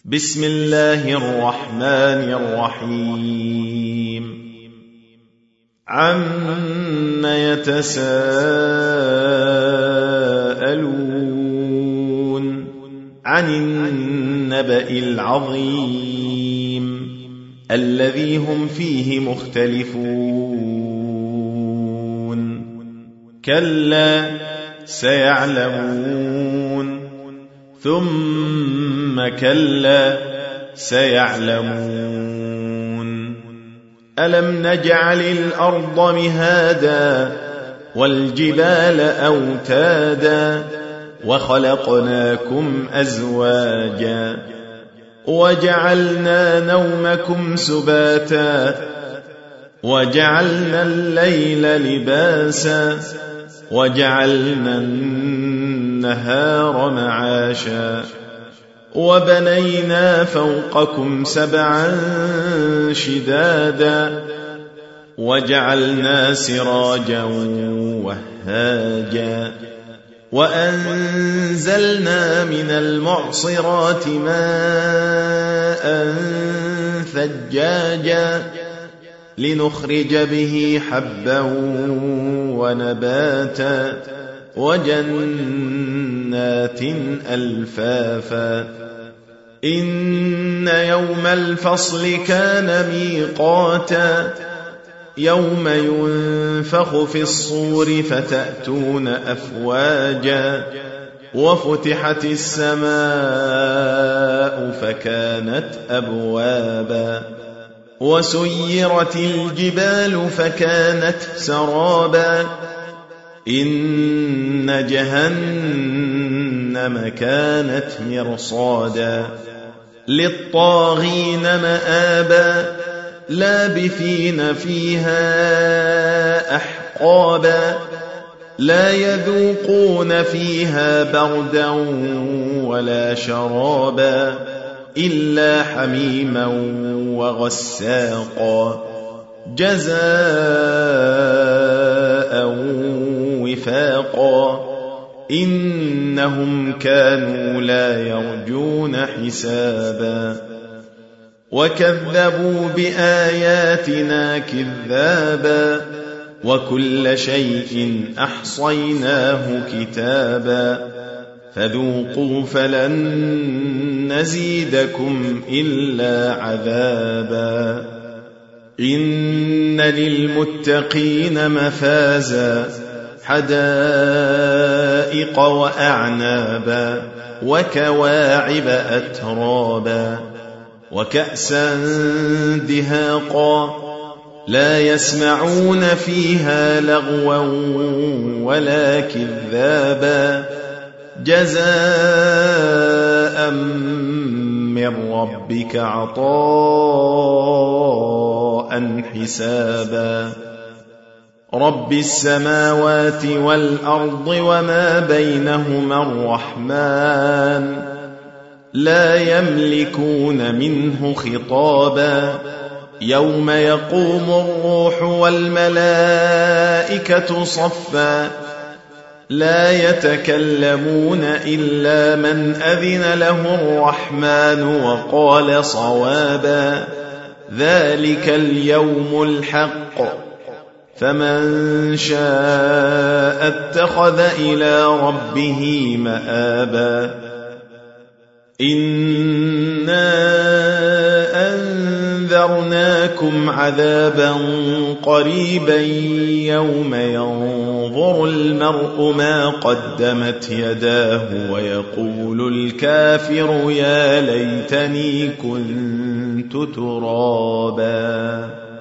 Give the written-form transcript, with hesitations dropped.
بسم الله الرحمن الرحيم عَمَّ يتساءلون عن النبأ العظيم الذي هم فيه مختلفون كلا سيعلمون ثم كلا سيعلمون ألم نجعل الأرض مهادا والجبال أوتادا وخلقناكم أزواجا وجعلنا نومكم سباتا وجعلنا الليل لباسا وجعلنا النهار معاشا وبنينا فوقكم سبعا شدادا وجعلنا سراجا وهاجا وأنزلنا من المعصرات ماء ثجاجا لنخرج به حبا ونباتا وجنات ألفافا إن يوم الفصل كان ميقاتا يوم ينفخ في الصور فتأتون أفواجا وفتحت السماء فكانت أبوابا وسيرت الجبال فكانت سرابا إن جهنم كانت مرصادا للطاغين مآبا لابثين فيها أحقابا لا يذوقون فيها بردا ولا شرابا إلا حميما وغساقا جزاء وفاقا إنهم كانوا لا يرجون حسابا وكذبوا بآياتنا كذابا وكل شيء أحصيناه كتابا فذوقوا فلن نزيدكم إلا عذابا إن للمتقين مفازا حدائق وأعنابا وكواعب أترابا وكأسا دهاقا لا يسمعون فيها لغوا ولا كذابا جزاء من ربك عطاء حسابا رب السماوات والأرض وما بينهما الرحمن لا يملكون منه خطابا يوم يقوم الروح والملائكة صفا لا يتكلمون إلا من أذن له الرحمن وقال صوابا ذلك اليوم الحق فمن شاء اتخذ إلى ربه مآبا إنا أنذرناكم عذابا قريبا يوم ينظر المرء ما قدمت يداه ويقول الكافر يا ليتني كنت ترابا